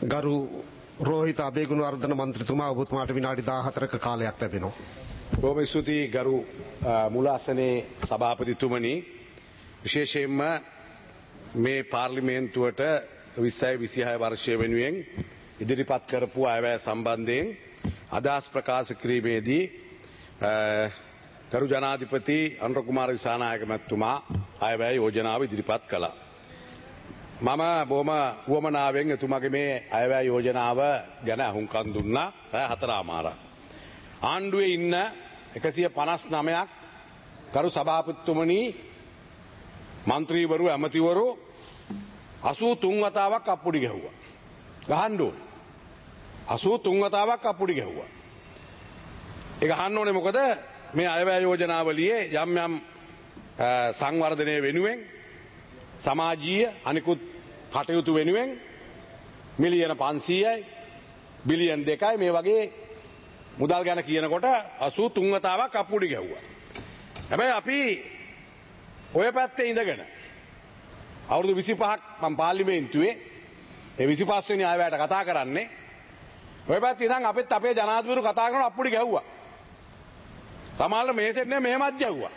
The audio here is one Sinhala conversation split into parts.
ගරු රෝහිත අබේගුණවර්ධන මන්ත්‍රීතුමා ඔබතුමාට විනාඩි 14ක කාලයක් ලැබෙනවා. බොහොම ස්තුතියි ගරු මුලාසනේ සභාපතිතුමනි. විශේෂයෙන්ම මේ පාර්ලිමේන්තුවට 2026 වර්ෂය වෙනුවෙන් ඉදිරිපත් කරපු අයවැය සම්බන්ධයෙන් අදහස් ප්‍රකාශ කිරීමේදී ගරු ජනාධිපති අනුර කුමාර දිසානායක මැතිතුමා අයවැය යෝජනාව ඉදිරිපත් කළා. මම බොහොම වුවමනාවෙන් එතුමාගේ මේ අයවැය යෝජනාව ගැන අහුම්කන් දුන්නා. 4:00 ආණ්ඩුවේ ඉන්න 159ක් ගරු සභාපතිතුමනි මන්ත්‍රීවරු ඇමතිවරු 83 වතාවක් අප්පුඩි ගැහුවා. ගහන්න ඕනේ. 83 වතාවක් අප්පුඩි ගැහුවා. ඒක අහන්න ඕනේ මොකද මේ අයවැය යෝජනාවලියේ යම් යම් සංවර්ධනය වෙනුවෙන් සමාජීය අනිකුත් කටයුතු වෙනුවෙන් මිලියන 500යි බිලියන් 2යි මේ වගේ මුදල් ගැන කියනකොට 83 වතාවක් අප්පුඩි ගැහුවා. හැබැයි අපි ඔය පැත්තේ ඉඳගෙන අවුරුදු 25ක් මම පාර්ලිමේන්තුවේ ඒ 25 වෙනි අයවැයට කතා කරන්නේ ඔය පැත්තේ ඉඳන් අපිත් අපේ ජනාධිපතිවරු කතා කරන අප්පුඩි ගැහුවා. තමයිල මේසෙත් නේ මෙහෙමත් ගැහුවා.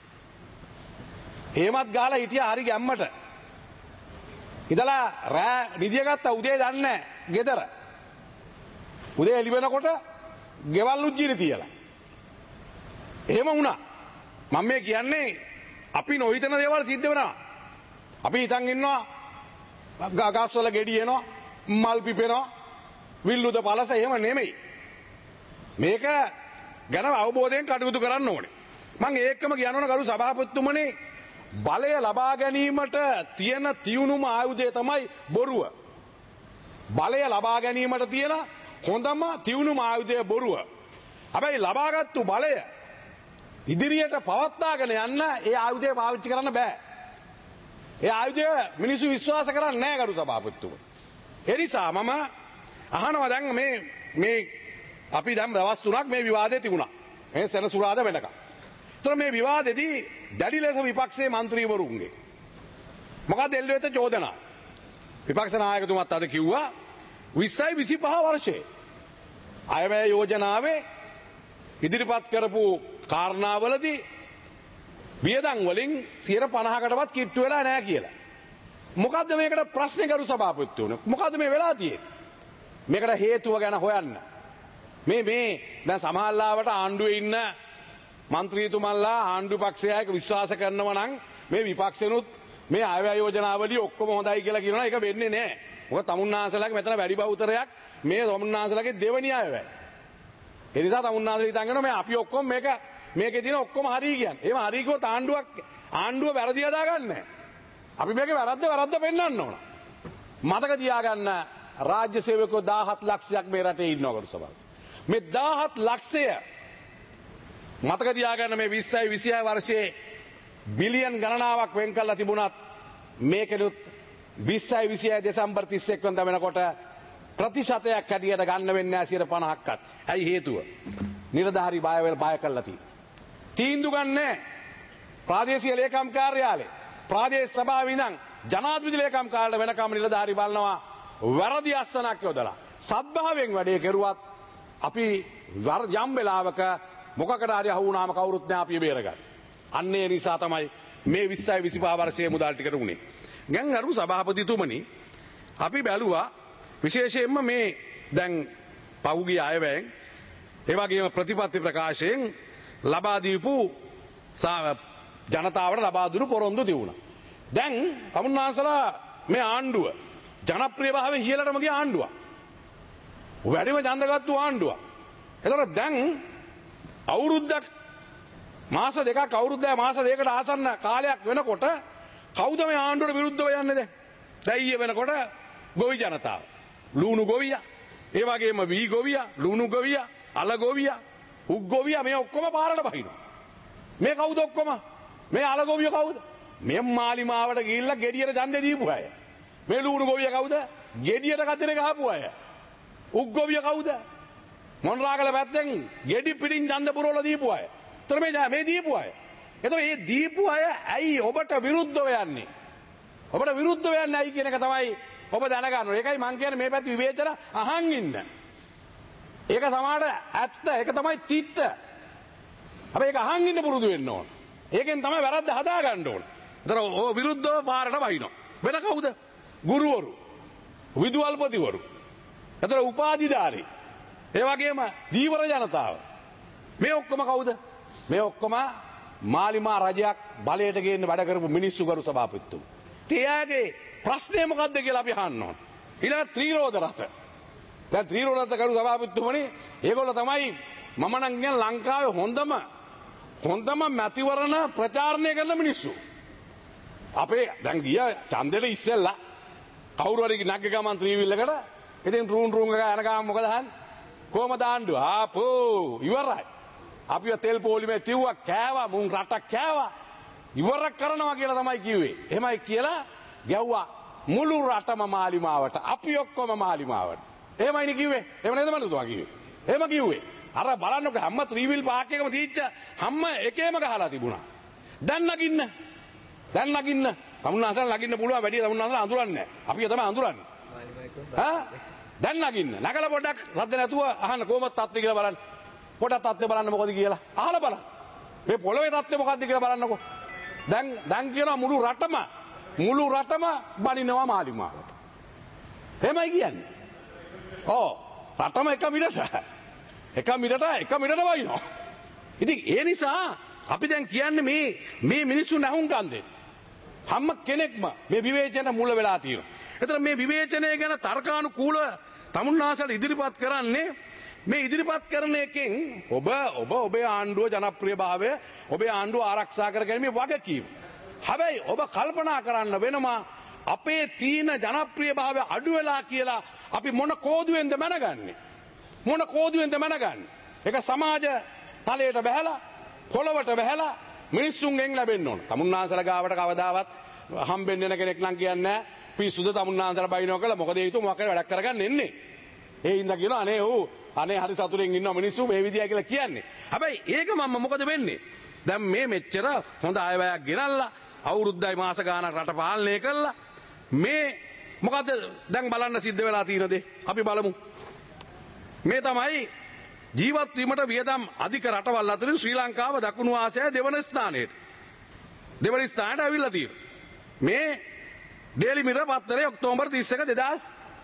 එහෙමත් ගාලා හිටියා හරි ගැම්මට. ඉතලා රෑ නිදිය ගත්තා උදේ දන්නේ නැහැ ගෙදර. උදේ එළි වෙනකොට ගෙවල් උජ්ජිරි තියලා. එහෙම වුණා. මම මේ කියන්නේ අපි නොහිතන දේවල් සිද්ධ වෙනවා. අපි හිතන් ඉන්නවා ගස්වල ගෙඩි එනවා, මල් පිපෙනවා, විල්ලුද පළස එහෙම නෙමෙයි. මේක ගැන අවබෝධයෙන් කටයුතු කරන්න ඕනේ. මම ඒකම කියනවනේ ගරු සභාපතිතුමනි බලය ලබා ගැනීමට තියෙන තියුණුම ආයුධය තමයි බොරුව. බලය ලබා ගැනීමට තියෙන හොඳම තියුණුම ආයුධය බොරුව. හැබැයි ලබාගත්තු බලය ඉදිරියට පවත්වාගෙන යන්න ඒ ආයුධය පාවිච්චි කරන්න බෑ. ඒ ආයුධය මිනිස්සු විශ්වාස කරන්නේ නැහැ ගරු සභාපතිතුමනි. ඒ නිසා මම අහනවා දැන් මේ අපි දැන් දවස් 3ක් මේ විවාදේ තිබුණා. මේ සෙනසුරාදා වෙනකම්. ඒතර මේ විවාදෙදී දැඩි ලෙස විපක්ෂයේ മന്ത്രിවරුන්ගේ මොකද එල්ලෙවෙත චෝදනා. විපක්ෂ නායකතුමත් අද කිව්වා 2025 වර්ෂයේ අයවැය යෝජනාවේ ඉදිරිපත් කරපු කාරණාවලදී වියදම් වලින් 50%කටවත් කිට්ටු වෙලා නැහැ කියලා. මොකද්ද මේකට ප්‍රශ්නේ කරු සභාපතිතුමනි? මොකද්ද මේ වෙලා තියෙන්නේ? මේකට හේතුව ගැන හොයන්න. මේ දැන් සමහරලාවට ආණ්ඩුවේ ඉන්න මන්ත්‍රීතුමන්ලා ආණ්ඩු පක්ෂයයක විශ්වාස කරනවා නම් මේ විපක්ෂෙනුත් මේ අයවැය යෝජනාවලිය ඔක්කොම හොඳයි කියලා කියනවා. ඒක වෙන්නේ නැහැ. මොකද තමුන්නාන්සලාගේ මෙතන වැඩි බහුතරයක් මේ තමුන්නාන්සලාගේ දෙවෙනි අයවැය. ඒ නිසා තමුන්නාන්සලා හිතන් කරනවා මේ අපි ඔක්කොම මේකේ තියෙන ඔක්කොම හරි කියන්නේ. එහෙම හරි කිව්වොත් ආණ්ඩුව වැරදි හදා ගන්නෑ. අපි මේකේ වැරද්ද පෙන්වන්න ඕන. මතක තියාගන්න රාජ්‍ය සේවකයෝ 17 ලක්ෂයක් මේ රටේ ඉන්නවා කරු සභාව. මේ 17 ලක්ෂය මතක තියාගන්න මේ 2026 වර්ෂයේ බිලියන් ගණනාවක් වෙන් කරලා තිබුණත් මේකෙනුත් 2026 දෙසැම්බර් 31 වෙනිදා වෙනකොට ප්‍රතිශතයක් හැටියට ගන්න වෙන්නේ නැහැ 50%ක්වත්. ඇයි හේතුව? නිලධාරී බය කරලා තියෙනවා. තීන්දුව ගන්නෑ ප්‍රාදේශීය ලේකම් කාර්යාලේ. ප්‍රාදේශ සභාවේ ඉඳන් ජනාධිපති ලේකම් කාර්යාලයට වෙනකම් නිලධාරී බලනවා වැරදි අස්සනක් යොදලා. සත්භාවයෙන් වැඩේ කෙරුවත් අපි යම් වෙලාවක මොකකට හරි අහු වුණාම කවුරුත් නැහැ අපි බේරගන්න. අන්න ඒ නිසා තමයි මේ 2025 වර්ෂයේ මුදල් ටිකට උනේ. දැන් අරු සභාපතිතුමනි අපි බැලුවා විශේෂයෙන්ම මේ දැන් පහුගිය අයවැයෙන් ඒ වගේම ප්‍රතිපත්ති ප්‍රකාශයෙන් ලබා දීපු ජනතාවට ලබා දුන්නු පොරොන්දු තිබුණා. දැන් තමුන්නාන්සලා මේ ආණ්ඩුව ජනප්‍රියභාවය ඉහළටම ගිය ආණ්ඩුවක්. වැඩිම ඡන්දගත්තු ආණ්ඩුවක්. එතකොට දැන් අවුරුද්දක් මාස දෙකක් අවුරුද්දයි මාස දෙකකට ආසන්න කාලයක් වෙනකොට කවුද මේ ආණ්ඩුවට විරුද්ධව යන්නේ දැන්? දැන් ඊයේ වෙනකොට ගොවි ජනතාව. ලුණු ගොවියා, ඒ වගේම වී ගොවියා, ලුණු ගොවියා, අල ගොවියා, උග් ගොවියා මේ ඔක්කොම පාරට බහිනවා. මේ කවුද ඔක්කොම? මේ අල ගොවිය කවුද? මේ මාලිමාවට ගිහිල්ලා ගෙඩියට ඡන්දේ දීපු අය. මේ ලුණු ගොවියා කවුද? ගෙඩියට කතරේ ගහපු අය. උග් ගොවියා කවුද? මොණරාගල පැත්තෙන් ගෙඩි පිටින් ඡන්ද පුරවලා දීපු අය. එතන මේ දීපු අය. එතන මේ දීපු අය ඇයි ඔබට විරුද්ධව යන්නේ? ඔබට විරුද්ධව යන්නේ ඇයි කියන එක තමයි ඔබ දැනගන්න. ඒකයි මං කියන්නේ මේ පැත්තේ විවේචන අහන් ඉන්න. ඒක සමහරට ඇත්ත. ඒක තමයි තිත්ත. අපි ඒක අහන් ඉන්න පුරුදු වෙන්න ඕන. ඒකෙන් තමයි වැරද්ද හදා ගන්න ඕන. ඒතර ඕ විරුද්ධව පාරට වහිනවා. වෙන කවුද? ගුරුවරු. විදුහල්පතිවරු. ඒතර උපාධිධාරී. ඒ වගේම දීවර ජනතාව. මේ ඔක්කොම කවුද? මේ ඔක්කොම මාලිමා රජයක් බලයට ගේන්න වැඩ කරපු මිනිස්සු කරු සභාපතිතුමා. තියාගේ ප්‍රශ්නේ මොකද්ද කියලා අපි අහන්න ඕන. ඊළඟ ත්‍රිරෝද රථ. දැන් ත්‍රිරෝද රථ කරු සභාපතිතුමනේ ඒගොල්ලෝ තමයි මම නම් කියන ලංකාවේ හොඳම මැතිවරණ ප්‍රචාරණය කරන මිනිස්සු. අපේ දැන් ගිය ඡන්දෙට ඉස්සෙල්ලා කවුරු හරි නැග්ග ගමන් ත්‍රිවිල් එකට ඉතින් රූන් එක යන ගමන් මොකද අහන්නේ? කොහමද ආණ්ඩුව? ආපෝ ඉවරයි. අපිව තෙල් පොලිමේ තිව්වා කෑවා මුන් රටක් කෑවා. ඉවර කරනවා කියලා තමයි කිව්වේ. එහෙමයි කියලා ගැව්වා මුළු රටම මාලිමාවට. අපි ඔක්කොම මාලිමාවට. එහෙමයිනේ කිව්වේ. එහෙම නේද මන්තුමා කිව්වේ? එහෙම කිව්වේ. අර බලන්නකො හැම ත්‍රිවිල් පාක් එකම තීච්ච හැම එකේම ගහලා තිබුණා. දැන් නගින්න. තමුන්නාසල නගින්න පුළුවන් වැඩි තමුන්නාසල අඳුරන්නේ නැහැ. අපි තමයි අඳුරන්නේ. දැන් නගින්න. නගලා පොඩ්ඩක් සද්ද නැතුව අහන්න කොහොමද තත්ත්වය කියලා බලන්න. පොඩක් තත්ත්වය බලන්න මොකද කියලා. අහලා බලන්න. මේ පොළවේ තත්ත්වය මොකද්ද කියලා බලන්නකො. දැන් කියනවා මුළු රටම බනිනවා මාලිමාවට. එහෙමයි කියන්නේ. ඔව්. රටම එක මිටට වයින්නවා. ඉතින් ඒ නිසා අපි දැන් කියන්නේ මේ මිනිස්සුන් අහුම්කම් දෙන්න. හැම කෙනෙක්ම මේ විවේචන මුල වෙලා තියෙනවා. ඒතර මේ විවේචනය ගැන තර්කානුකූල තමුන්නාසල ඉදිරිපත් කරන්නේ මේ ඉදිරිපත් කරන එකෙන් ඔබේ ආණ්ඩුව ජනප්‍රියභාවය ඔබේ ආණ්ඩුව ආරක්ෂා කර ගැනීමේ වගකීම. හැබැයි ඔබ කල්පනා කරන්න වෙනවා අපේ තීන ජනප්‍රියභාවය අඩු වෙලා කියලා අපි මොන කෝදුවෙන්ද මැනගන්නේ? ඒක සමාජ තලයට බහැලා පොළවට බහැලා මිනිස්සුන්ගෙන් ලැබෙන්න ඕන. තමුන්නාසල ගාවට කවදාවත් හම්බෙන්න එන කෙනෙක් නම් කියන්නේ නැහැ. පිස්සුද තමුන්නාසල බයිනෝ කළා මොකද හේතුව මොකක් හරි වැඩක් කරගන්න එන්නේ. ඒ හින්දා කියනවා අනේ හරි සතුටින් ඉන්නවා මිනිස්සු මේ විදියයි කියලා කියන්නේ. හැබැයි ඒක මම මොකද වෙන්නේ? දැන් මේ මෙච්චර හොඳ අයවැයක් ගෙනල්ලා අවුරුද්දයි මාස ගාණක් රට පාලනය කළා. මේ මොකද දැන් බලන්න සිද්ධ වෙලා තියෙන දේ අපි බලමු. මේ තමයි ජීවත් වීමට වියදම් අධික රටවල් අතරින් ශ්‍රී ලංකාව දකුණු ආසියාවේ දෙවන ස්ථානයට අවිල්ලා තියෙනවා. මේ ඩේලි මිරර් පත්තරේ ඔක්තෝබර් 31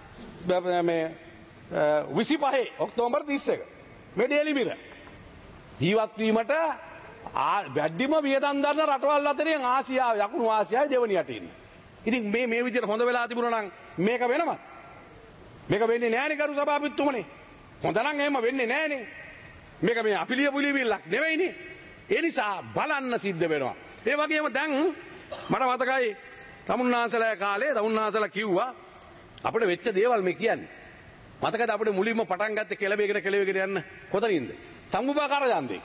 2025 ඔක්තෝබර් 31 මේ ඩේලි මිරර් ජීවත් වීමට වැඩිම වියදම් දරන රටවල් අතරින් දකුණු ආසියාවේ දෙවනියට ඉන්නේ. ඉතින් මේ විදිහට හොඳ වෙලා තිබුණා නම් මේක වෙනවද? මේක වෙන්නේ නැහැ නේ කරු සභාපතිතුමනේ. හොඳ නම් එහෙම වෙන්නේ නැහනේ. මේක මේ අපිලිය පුලිවිල්ලක් නෙවෙයිනේ. ඒ නිසා බලන්න සිද්ධ වෙනවා. ඒ වගේම දැන් මට මතකයි තමුන්නාසලා කාලේ තමුන්නාසලා කිව්වා අපිට වෙච්ච දේවල් මේ කියන්නේ. මතකද අපිට මුලින්ම පටන් ගත්තේ කෙලවෙගෙන යන්න කොතනින්ද? සම්මුපාකාර ඡන්දේ.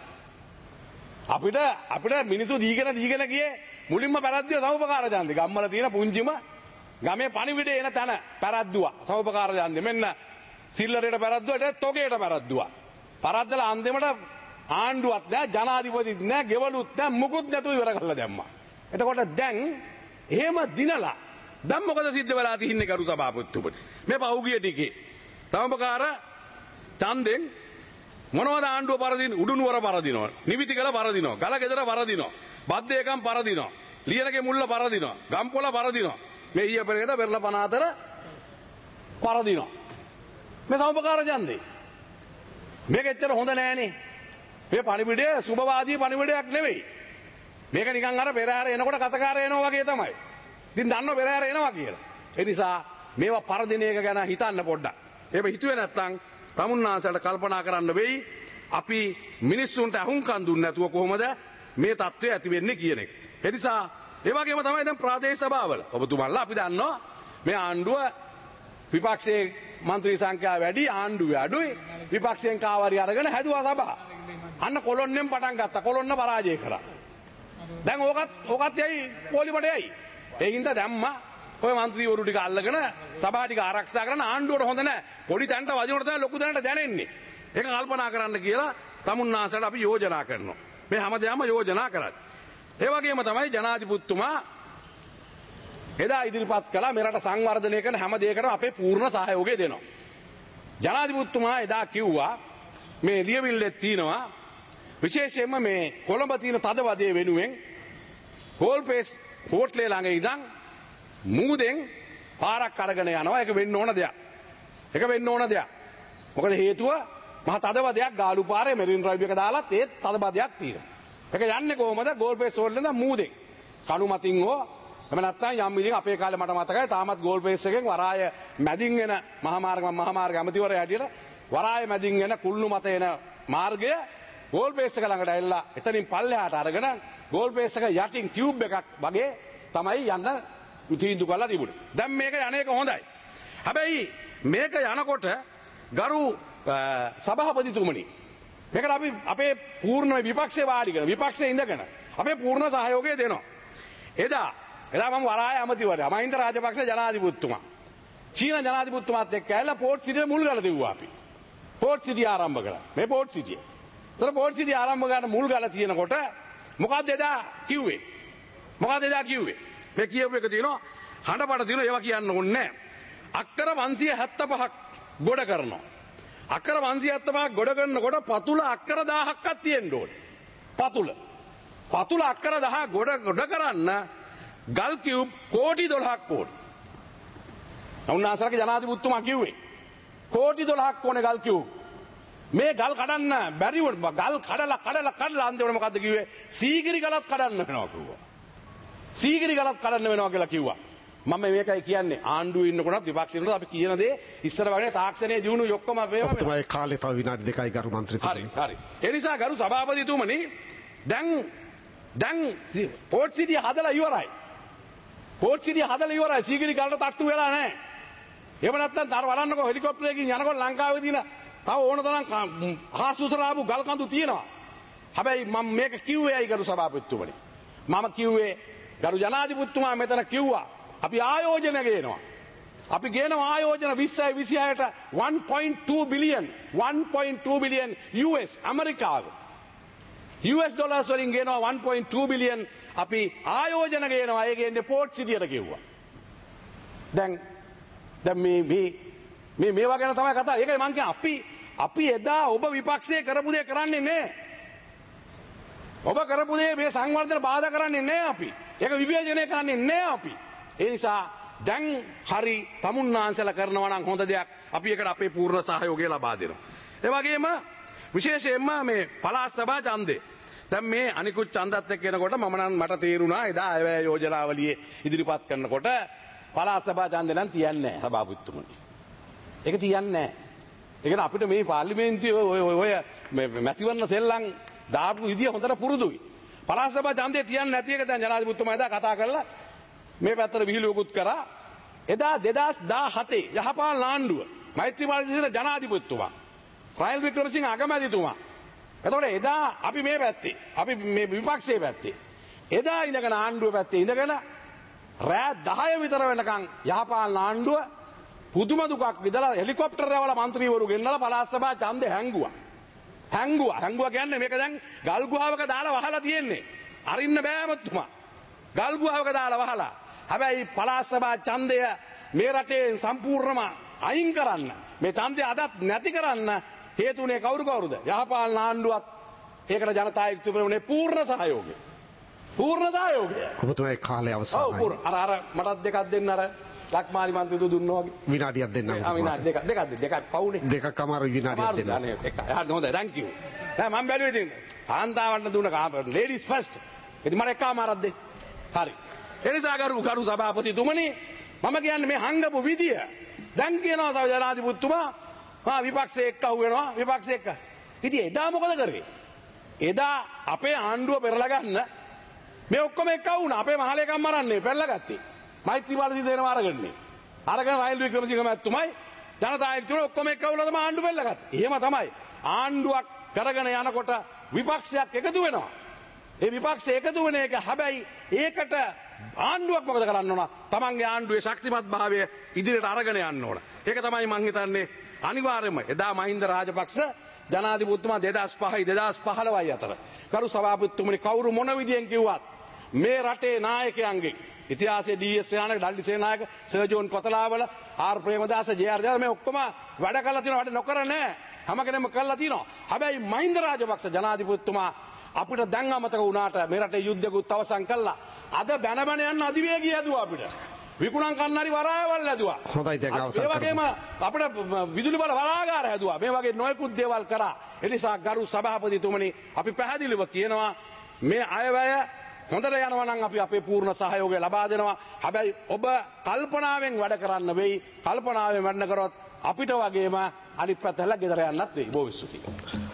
අපිට මිනිස්සු දීගෙන ගියේ මුලින්ම පැරද්දුවා සම්මුපාකාර ඡන්දේ. ගම්වල තියෙන පුංචිම ගමේ පණිවිඩේ එන තැන පැරද්දුවා සම්මුපාකාර ඡන්දේ. මෙන්න සිල්ලරේට පැරද්දුවට තොගේට පැරද්දුවා. පරද්දලා අන්තිමට ආණ්ඩුවක් නැහැ, ජනාධිපතිත් නැහැ, ගෙවලුත් නැහැ, මුකුත් නැතුව ඉවර කරලා දැම්මා. එතකොට දැන් එහෙම දිනලා දැන් මොකද සිද්ධ වෙලා තින්නේ කරු සභාපතිතුමනි? මේ පහුගිය ටිකේ තවමකාර ඡන්දෙන් මොනවද ආණ්ඩුව පරදින? උඩුනුවර පරදිනවා, නිවිතිකල පරදිනවා, ගලගෙදර පරදිනවා, බද්දේකම් පරදිනවා, ලියනගේ මුල්ල පරදිනවා, ගම්පොළ පරදිනවා, මේ ඊය පෙරේද පෙරළ පනාතර පරදිනවා. මේ සමපකාර ඡන්දේ මේක එච්චර හොඳ නෑනේ. මේ පණිවිඩය සුබවාදී පණිවිඩයක් නෙවෙයි. මේක නිකන් අර පෙරහැර එනකොට කතකාර එනවා වගේ තමයි. ඉතින් දන්නව පෙරහැර එනවා කියලා. ඒ නිසා මේවා පරදින එක ගැන හිතන්න පොඩ්ඩක්. එහෙම හිතුවේ නැත්නම් තමුන්නාසලට කල්පනා කරන්න වෙයි අපි මිනිස්සුන්ට අහුම්කම් දුන්නේ නැතුව කොහොමද මේ තත්ත්වය ඇති වෙන්නේ කියන එක. ඒ නිසා ඒ වගේම තමයි දැන් ප්‍රාදේශ සභාවල ඔබතුමන්ලා අපි දන්නවා මේ ආණ්ඩුව විපක්ෂයේ මන්ත්‍රී සංඛ්‍යාව වැඩි, ආණ්ඩුවේ අඩුයි, විපක්ෂයෙන් කාවරි අරගෙන හැදුවා සභා. අන්න කොළොන්නෙන් පටන් ගත්තා. කොළොන්න පරාජය කරා. දැන් ඕකත් යයි පොලිමට යයි. ඒ හින්දා දැම්මා ඔය මන්ත්‍රීවරු ටික අල්ලගෙන සභාව ටික ආරක්ෂා කරන ආණ්ඩුවට හොඳ නැහැ. පොඩි තැනට වදිනකොට තමයි ලොකු තැනට දැනෙන්නේ. ඒක කල්පනා කරන්න කියලා තමුන්නාසලට අපි යෝජනා කරනවා. මේ හැමදේම යෝජනා කරන්නේ. ඒ වගේම තමයි ජනාධිපතිතුමා එදා ඉදිරිපත් කළා මෙරට සංවර්ධනය කරන හැම දෙයකටම අපේ පූර්ණ සහයෝගය දෙනවා. ජනාධිපතිතුමා එදා කිව්වා මේ ලියවිල්ලේ තියෙනවා විශේෂයෙන්ම මේ කොළඹ තියෙන තදවදේ වෙනුවෙන් ගෝල්ෆේස් හෝටලේ ළඟ ඉඳන් මූදෙන් පාරක් අරගෙන යනවා. ඒක වෙන්න ඕන දෙයක්. ඒක වෙන්න ඕන දෙයක්. මොකද හේතුව මහා තදවදයක් ගාලු පාරේ මෙරින් ඩ්‍රයිව් එක දාලත් ඒ තදවදයක් තියෙනවා. ඒක යන්නේ කොහමද? ගෝල්ෆේස් හෝටලේ ඉඳන් මූදෙන් කණු මතින් හෝ එම නැත්නම් යම් විදිහක අපේ කාලේ මට මතකයි තාමත් ගෝල්ෆේස් එකෙන් වරාය මැදින් එන මහාමාර්ග ඇමතිවරයා හැටියට වරාය මැදින් එන කුල්ලු මත එන මාර්ගය ගෝල්ෆේස් එක ළඟට ඇවිල්ලා එතනින් පල්ලෙහාට අරගෙන ගෝල්ෆේස් එක යටින් ටියුබ් එකක් වගේ තමයි යන්න තීන්දුව කරලා තිබුණේ. දැන් මේක යන්නේක හොඳයි. හැබැයි මේක යනකොට ගරු සභාපතිතුමනි මේකට අපි අපේ පූර්ණ විපක්ෂේ වාඩි කරන විපක්ෂයේ ඉඳගෙන අපේ පූර්ණ සහයෝගය දෙනවා. එදා මම වරාය ඇමතිවරයා මහින්ද රාජපක්ෂ ජනාධිපතිතුමා චීන ජනාධිපතිතුමාත් එක්ක ඇවිල්ලා පෝට් සිටියේ මුල් ගල දෙව්වා අපි. පෝට් සිටිය ආරම්භ කළා. මේ පෝට් සිටිය. ඒතර පෝට් සිටිය ආරම්භ කරන මුල් ගල තියෙනකොට මොකද්ද එදා කිව්වේ? මේ කියපු එක තියෙනවා හඬපට තියෙනවා ඒවා කියන්න ඕනේ නැහැ. අක්කර 575ක් ගොඩ කරනවා. අක්කර 575ක් ගොඩ කරනකොට පතුල අක්කර 1000ක්වත් තියෙන්න ඕනේ. පතුල අක්කර 1000 ගොඩ කරන්න ගල් කියුබ් කෝටි 12ක් ඕනේ. උන්වහන්සේගේ ජනාධිපතිතුමා කිව්වේ කෝටි 12ක් ඕනේ ගල් කියුබ්. මේ ගල් කඩන්න බැරි වුණ ගල් කඩලා අන්තිමට මොකද්ද කිව්වේ? සීගිරි ගලත් කඩන්න වෙනවා කිව්වා. සීගිරි ගලත් කඩන්න වෙනවා කියලා කිව්වා. මම මේකයි කියන්නේ ආණ්ඩුවේ ඉන්නකොටත් විපක්ෂේ ඉන්නකොට අපි කියන දේ ඉස්සර වගේ තාක්ෂණයේ දිනුනේ ඔක්කොම අපේම වෙනවා. තමයි කාලේ තව විනාඩි 2යි ගරු මන්ත්‍රීතුමනි. හරි. ඒ නිසා ගරු සභාපතිතුමනි දැන් පෝට් සිටිය හදලා ඉවරයි. සීගිරි ගලට තට්ටු වෙලා නැහැ. එහෙම නැත්නම් තර බලන්නකෝ හෙලිකොප්ටරයකින් යනකොට ලංකාවේ තියෙන තව ඕන තරම් හාස්ුසලාපු ගල් කඳු තියෙනවා. හැබැයි මම මේක කිව්වේ අයි ගරු සභාපතිතුමනි. මම කිව්වේ ගරු ජනාධිපතිතුමා මෙතන කිව්වා අපි ආයෝජන ගේනවා. අපි ගේනවා ආයෝජන 20යි 26ට 1.2 බිලියන් US ඇමරිකාව. US ඩොලර්ස් වලින් ගේනවා 1.2 බිලියන් අපි ආයෝජන ගේනවා. ඒ ගේන්නේ පෝට් සිටියට කිව්වා. දැන් මේවා ගැන තමයි කතා. ඒකයි මං කියන්නේ අපි එදා ඔබ විපක්ෂයේ කරපු දේ කරන්නේ නැහැ. ඔබ කරපු දේ මේ සංවර්ධන බාධා කරන්නේ නැහැ අපි. ඒක විවේචනය කරන්නේ නැහැ අපි. ඒ නිසා දැන් හරි තමුන්නාන්සලා කරනවා නම් හොඳ දෙයක් අපි ඒකට අපේ පූර්ණ සහයෝගය ලබා දෙනවා. ඒ වගේම විශේෂයෙන්ම මේ පළාත් සභා ඡන්දේ දැන් මේ අනිකුත් ඡන්දත් එක්ක එනකොට මට තේරුණා එදා අයවැය යෝජනාවලියේ ඉදිරිපත් කරනකොට පළාත් සභා ඡන්දේ නම් තියන්නේ නැහැ සභාපතිතුමනි. ඒක තියන්නේ නැහැ. ඒකට අපිට මේ පාර්ලිමේන්තුවේ ඔය මැතිවරණ සෙල්ලම් දාපු විදිය හොඳට පුරුදුයි. පළාත් සභා ඡන්දේ තියන්නේ නැති එක දැන් ජනාධිපතිතුමා එදා කතා කරලා මේ පැත්තට විහිළුවකුත් කරා. එදා 2017 යහපාලන ආණ්ඩුව මෛත්‍රීපාල සිරිසේන ජනාධිපතිතුමා රනිල් වික්‍රමසිංහ අගමැතිතුමා. එතකොට එදා අපි මේ පැත්තේ අපි මේ විපක්ෂයේ පැත්තේ එදා ඉඳගෙන ආණ්ඩුව පැත්තේ ඉඳගෙන රෑ 10 විතර වෙනකන් යහපාලන ආණ්ඩුව පුදුම දුකක් විඳලා හෙලිකොප්ටර් වල മന്ത്രിවරු ගෙන්නලා පළාත් සභා ඡන්දේ හැංගුවා කියන්නේ මේක දැන් ගල් ගුහාවක දාලා වහලා තියෙන්නේ. අරින්න බෑ මතුමා. ගල් ගුහාවක දාලා වහලා. හැබැයි පළාත් සභා ඡන්දය මේ රටේ සම්පූර්ණම අයින් කරන්න මේ ඡන්දය අදත් නැති කරන්න හේතුනේ කවුරුද? යහපාලන ආණ්ඩුවත් ඒකට ජනතා යුක්තිපරමුණේ පූර්ණ සහයෝගය. ඔබතුමාගේ කාලය අවසන්යි. ඔව් අර මටත් දෙකක් දෙන්න අර ලක්මාලි මන්ත්‍රීතු දුන්නා වගේ. විනාඩියක් දෙන්න. විනාඩි දෙකක් පවුනේ. දෙකක් අමාරු විනාඩියක් දෙන්න. හරි හොඳයි thank you. දැන් මම බැලුවේ ඉතින් කාන්තාවන්ට දුන්න ladies first. ඉතින් මට එකමාරක් දෙන්න. හරි. ඒ නිසා ගරු සභාපතිතුමනි මම කියන්නේ මේ හංගපු විදිය දැන් කියනවා තව ජනාධිපතිතුමා විපක්ෂයේ එක්ක අහුවෙනවා විපක්ෂයේ එක්ක. ඉතින් එදා මොකද කරේ? එදා අපේ ආණ්ඩුව පෙරලා ගන්න මේ ඔක්කොම එක්ක වුණා. අපේ මහලේකම් මරන්නේ පෙරලා ගත්තේ. මෛත්‍රීපාල සිරිසේනව අරගන්නේ. අරගෙන රනිල් වික්‍රමසිංහ මහත්මයායි ජනතා යුක්තිපරමුණ ඔක්කොම එක්ක වුණා තමයි ආණ්ඩුව පෙරලා ගත්තේ. එහෙම තමයි. ආණ්ඩුවක් කරගෙන යනකොට විපක්ෂයක් එකතු වෙනවා. ඒ විපක්ෂ එකතු වෙන එක හැබැයි ඒකට ආණ්ඩුවක් මොකද කරන්න ඕන? තමන්ගේ ආණ්ඩුවේ ශක්තිමත් භාවය ඉදිරියට අරගෙන යන්න ඕන. ඒක තමයි මං හිතන්නේ අනිවාර්යයෙන්ම එදා මහින්ද රාජපක්ෂ ජනාධිපතිතුමා 2005යි 2015යි අතර කරු සභාපතිතුමනි කවුරු මොන විදියෙන් කිව්වත් මේ රටේ නායකයන්ගේ ඉතිහාසයේ D S. Senanayake, Dudley Senanayake, sir John Kotelawala, R Premadasa, J R. Jayewardene මේ ඔක්කොම වැඩ කළා තියෙනවා. වැඩ නොකර නැහැ. හැම කෙනෙක්ම කළා තියෙනවා. හැබැයි මහින්ද රාජපක්ෂ ජනාධිපතිතුමා අපිට දැන් අමතක වුණාට මේ රටේ යුද්ධකුත් අවසන් කළා. අද බැන බැන යන අධිවේගී ඇදුවා අපිට. විකුණන් කන්නරි වරායවල් ඇදුවා. හොඳයි දැන් අවසන් කරමු. ඒ වගේම අපිට විදුලි බල බලාගාර ඇදුවා. මේ වගේ නොයෙකුත් දේවල් කරා. ඒ නිසා ගරු සභාපතිතුමනි අපි පැහැදිලිව කියනවා මේ අයවැය හොඳට යනවා නම් අපි අපේ පූර්ණ සහයෝගය ලබා දෙනවා. හැබැයි ඔබ කල්පනාවෙන් වැඩ කරන්න වෙයි. කල්පනාවෙන් වැඩ කරොත් අපිට වගේම අනිත් පැත්තට ගෙදර යන්නත් වෙයි. බොහොම ස්තුතියි.